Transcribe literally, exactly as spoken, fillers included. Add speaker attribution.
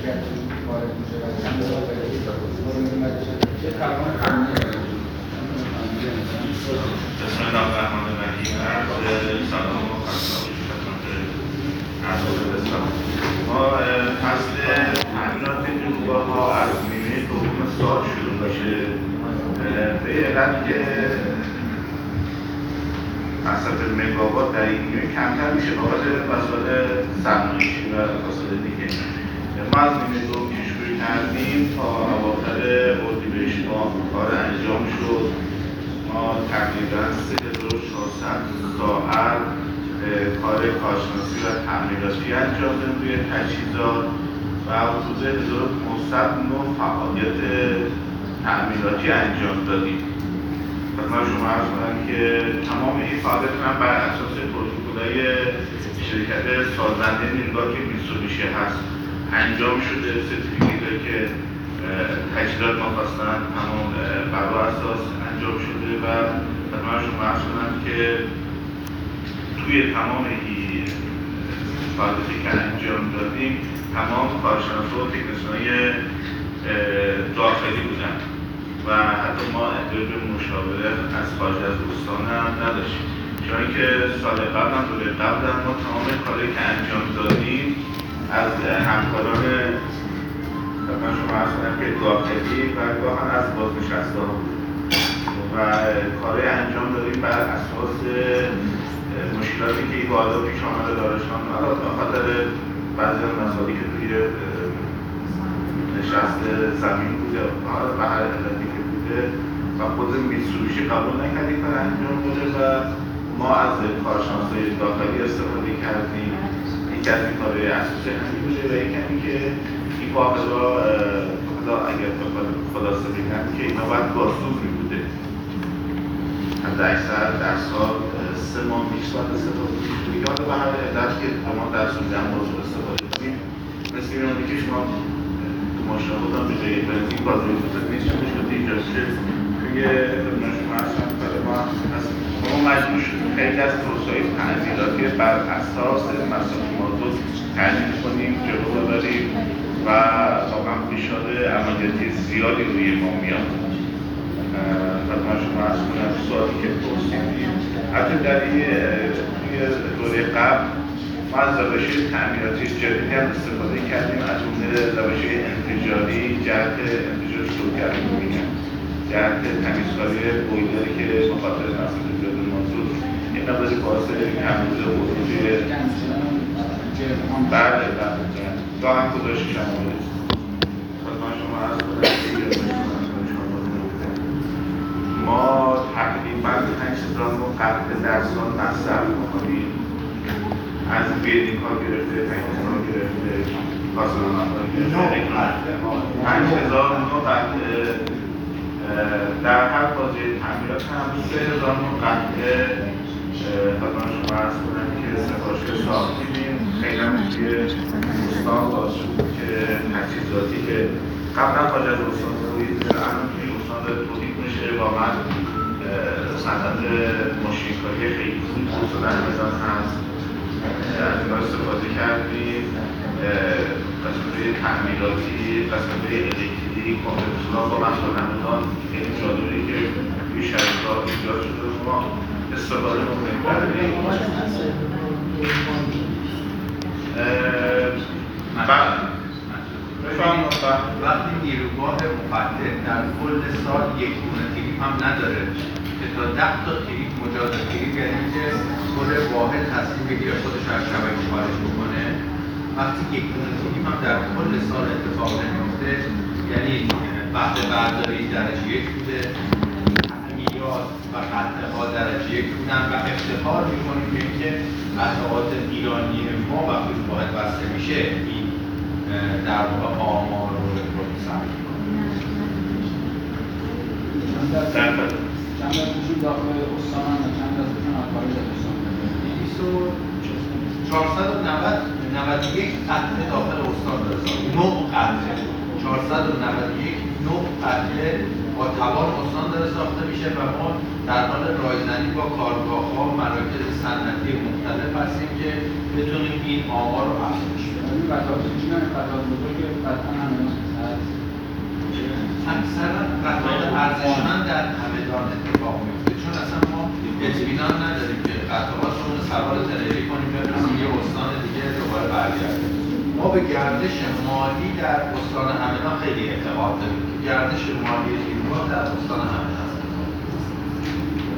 Speaker 1: شرکت وارد میشه و چند تا مورد چه توان فنی
Speaker 2: بسم الله الرحمن الرحیم. سلام و خدمت خدمت اعضای بسیار. ما فصل تعمیرات جوگاه‌ها از نیمه دوم سال شروع میشه به علت که مصرف مگاوات در این نیمه کمتر میشه بابت مسائل سرمایه‌ای و مسائل دیگه. ما از نیمه دوم که شروع کردیم تا اواخر اردیبهشت ماه کار انجام شد. ما تقریبا سه هزار و چهارصد ساعت کار کارشناسی و تعمیراتی انجام دادیم روی تجهیزات و حدود هزار و پانصد نوع فعالیت تعمیراتی انجام دادیم. خدمت شما عرض کنم که تمام این فعالیت هم بر اساس پروتکل‌های شرکت سازنده نیمگاه که میتسوبیشی هست انجام شده. سرتیفیکیت‌هایی که تجهیزات ما خواستن تمام بر اساس انجام شده و خدمت شما عرض کنم که توی تمام این فعالیتی که انجام دادیم تمام کارشناسا و تکنسیون‌های داخلی بودن و حتی ما احتیاج به مشاوره از خارج از استان هم نداشتیم، چون که سال قبل هم دوره قبل هم ما تمام کاری که انجام دادیم از همکاران خدمت شما عرض کنم که داخلی و گاهن از بازنشسته‌ها بود و کاری انجام دادیم بر اساس مشکلاتی که این واحدها پیش آمده دارشان به خاطر بعضی از مسائلی که توی نشست زمین بوده و هر علتی که بوده و خود میتسوبیشی قبول نکردی کار انجام بوده و ما از کارشناسای داخلی استفاده کردیم. یکی از این کارهای اساسی همین بوده و یکی همین که این واحدها حالا اگر خلاصه بگم که اینا باید گازسوز می بوده حتی اکثر در سال سه ماه بیشتر استفاده می‌کنیم که حالا به هر علت که ما در سوزه هم موضوع استفاده کنیم مثل این آنی که شما تو ماشین خود هم به جای بنزین گازوئیل بزرگ نیست چون مشکلات ایجاد شد توی خدمت شما اصلا برای ما هست. ما مجبور شدیم خیلی از پروسه‌های تعمیراتی بر اساس مصرف مازوت تعیین کنیم، جلو ببریم و واقعا فشار عملیاتی زیادی روی ما میاد. خدمت شما عرض کنم سوالی که پرسیدیم حتی در این دوره قبل ما از روش‌های تعمیراتی جدیدی هم استفاده کردیم، از جمله روش‌های انفجاری جهت انفجار شروعگری می‌بینیم، جهت تمیزکاری بویلری که بخاطر مصرف زیاد مازوت یه مقداری باعث کمبود خروجی بعد گاه هم گذاشتش هم بوده. خدمت شما عرض کنم ما تقریباً پنج هزار نوع قطعه در سال مصرف می‌کنیم، از بیرینگ‌ها گرفته، پنج‌ها گرفته، کاسلان‌ها گرفته، پنج هزار نوع قطعه در هر بازی تعمیرات هم سه هزار نوع قطعه خدمت شما عرض کنم که سفارش ساختیم. خیلی هم توی استان باز شد که تجهیزاتی که قبلا خارج از استان تولید میشه الان توی استان داره تولید میشه. واقعا صنعت ماشین‌کاری خیلی خوب حوصله همدان هست، از اینا استفاده کردیم. قسمت‌های تعمیراتی، قسمت‌های الکتریک، کنترل‌ها با مسائل همدان خیلی جالبه که توی شرکت‌ها ایجاد شده ما استفاده می‌کنیم. بله
Speaker 3: وقتی نیروگاه مقدم در کل سال یک دونه تریپ هم نداره که تا ده تا تریپ مجاز تریپ یعنی که کل واحد تصمیم بگیره خودش از شبکه خارج بکنه، وقتی یک دونه تریپ هم در کل سال اتفاق نمیفته یعنی بهره برداری درجه یک بوده، تعمیرات و قطعه ها درجه یک بودن و افتخار میکنیم به اینکه قطعات ایرانی ما وقتی واحد بسته میشه این در واقع آمار رو رکورد ثبت می‌کنه.
Speaker 1: چند از وجود داخل استان و چند از وجود خارج از استان؟
Speaker 3: چهارصد و نود و یک قطعه داخل استان داره. نوع قطعه چهارصد و نود و یک نوع قطعه با توان استان داره ساخته میشه و ما در حال رایزنی با کارگاه‌ها و مراکز صنعتی مختلف هستیم که بتونیم این آمار رو افزایش بدیم.
Speaker 1: این قطعات چی هستند؟ قطعات بزرگ قطعا همه هست.
Speaker 3: اکثرا قطعات ارزشمند در همدان اتفاق میفته، چون اصلا ما اطمینان نداریم که قطعاتمون رو سوار تریلی کنیم ببرسیم یه استان دیگه دوباره برگردیم. ما به گردش مالی در استان همدان خیلی اعتقاد داریم که گردش مالی نیروها در استان همدان هست.